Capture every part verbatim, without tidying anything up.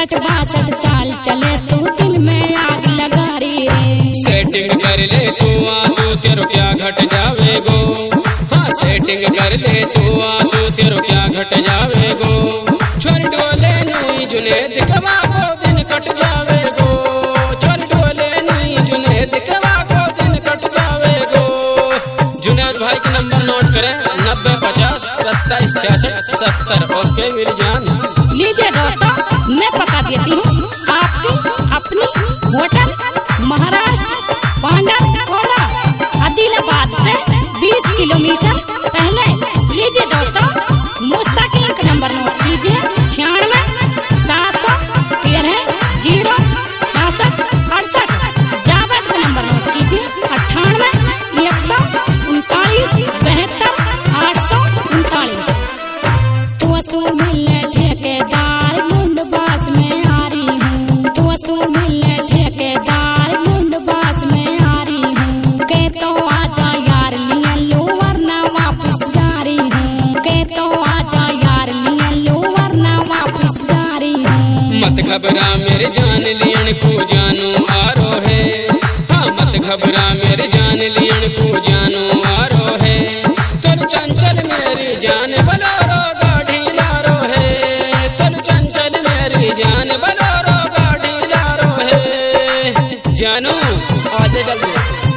इकसठ बासठ चाल चले तू दिल में आग लगा रही रे। सेटिंग कर ले तू आंसू तेरो क्या घट जावे गो। हाँ सेटिंग कर ले तू आंसू तेरो क्या घट जावे गो। छोर डोले नुई जुनेद कवा को दिन कट जावे गो। छोर डोले नुई जुनेद कवा को दिन कट जावे गो। जुनेद भाई का नंबर नोट करें नब्बे पचास सत्ताईस छियासठ सत्तर। ओके मेरी जान। लीजिए दोस्तों मैं बता देती हूँ आपकी अपनी होटल महाराष्ट्र पांडरकोला आदिलाबाद से बीस किलोमीटर पहले। लीजिए दोस्तों मुस्तकिल का नंबर नोट कीजिए छियानवे सात सौ तेरह जीरो छियासठ अड़सठ। जावेद का नंबर नोट कीजिए अट्ठानवे एक सौ उनतालीस बहत्तर आठ सौ उनतालीस। तो तू मिलने ठेकेदार मुंडबास में आ रही हूँ। तो तू मिलने ठेकेदार मुंडबास में आ रही हूँ। के तो आजा यार लिया लो वरना वापस जा रही हूँ। के तो आजा यार लिया लो वरना वापस जा रही हूँ। मत घबरा मेरे जान लियन को जानू आरो है। हाँ मत घबरा मेरे जान लियन को जानू आरो है। तुम चंचल मेरी जान बलोरो गाड़ी लारो है। तुम चंचल मेरी जान बलोरो गाड़ी लारो है। जानू आजे जल्दी।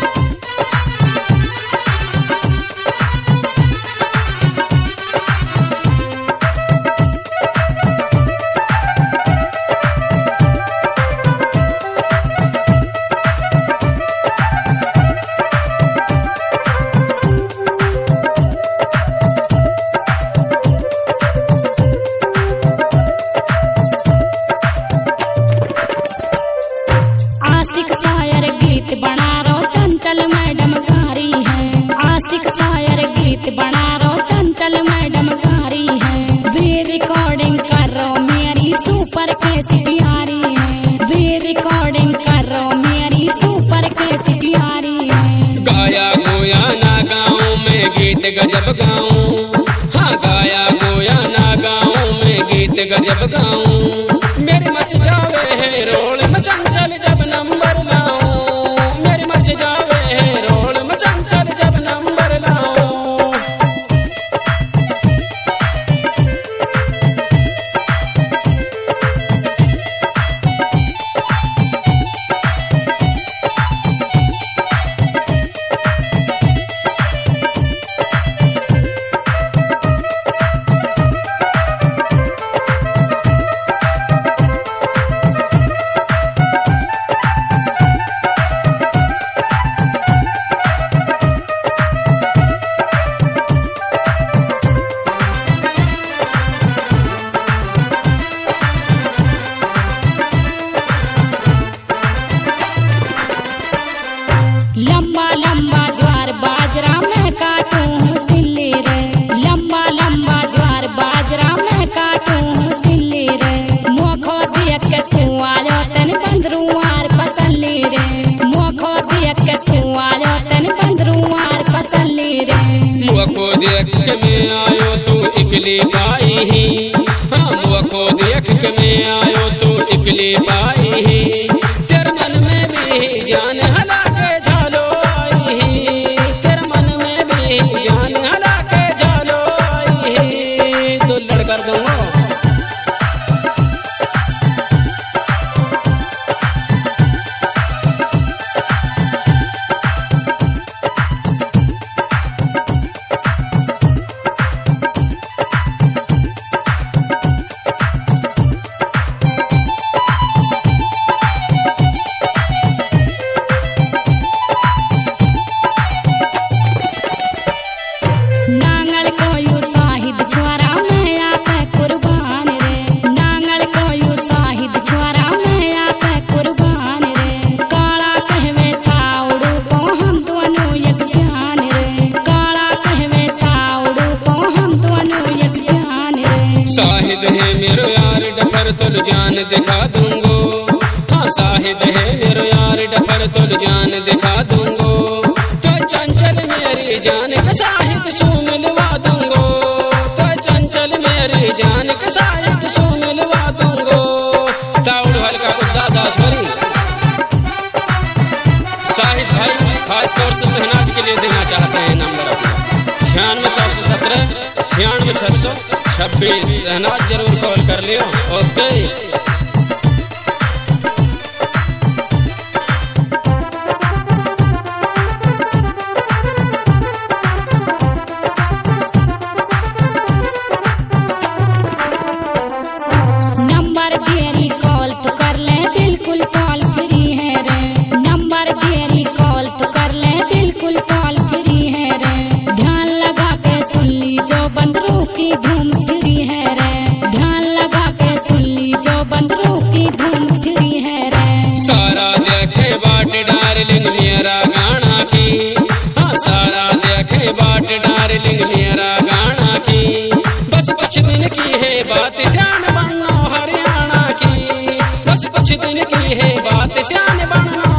आशिक शायर गीत बना रो चंचल मैडम कारी है। आशिक शायर गीत बना रो चंचल मैडम कारी है। वे रिकॉर्डिंग कर रो मेरी सुपर कैसी प्यारी है। वे रिकॉर्डिंग कर रो मेरी सुपर कैसी प्यारी है। गाया गोया ना गाऊं मैं गीत गजब गाऊं। हाँ गाया गोया ना गाऊं मैं गीत गजब गाऊं। मेरे मच जावे है रोल में चंचल जब नंबर लाऊं। मेरे मच जावे है रोल में चंचल जब नंबर लाऊं। लंबा लंबा ज्वार बाजरा मैं काटूं दिल्ली रे। लंबा लंबा ज्वार बाजरा मैं काटूं दिल्ली रे। मोखो देख के तू आयो तन बंदरुआर पसली रे। मोखो देख के तू आयो तन बंदरुआर पसली रे। मुआ को देख के मैं आयो तू इकली पाई ही। हाँ मुआ को देख के मैं आयो तू इकली पाई ही। तेरे मन में भी जान हला के झालो आई ही। तेरे मन में भी जान हला के झालो आई ही। तो लड़ कर दूंगा। नांगल को यू साहिद छोरा मैं आते कुर्बान रे। नांगल को यू साहिद छोरा मैं आते कुर्बान रे। काला कहवे ताउड़ू को हम दोनों एक जान रे। काला कहवे ताउड़ू को हम दोनों एक जान रे। शाहिद है मेरो यार डफर तुल जान दिखा दूंगो। हाँ शाहिद है मेरो यार डफर तुल जान दिखा दूंगो। तो चंचल मेरी जान का शाहिद सू मिलवा दूंगो। तो चंचल मेरी जान का शाहिद सू मिलवा दूंगो। छियानवे सात सौ सत्रह छियानवे छह सौ छब्बीस। शहनाज जरूर कॉल कर लियो। ओके। नंबर देरी कॉल तो कर ले, बिल्कुल कॉल फ्री है रे। नंबर देरी कॉल तो कर ले, बिल्कुल कॉल फ्री है रे। ध्यान लगा के सुन ली जो बंदरों की धूम फ्री है रे। ध्यान लगा के सुन ली जो बंदरों की धूम फ्री है रे। सारा देखे बाट डार्लिंग मेरा गाना की, हाँ सारा देखे बाट डार्लिंग मेरा गाना की। बस कुछ दिन की है बात जान बनना हरियाणा की, बस कुछ दिन की है बात जान बनना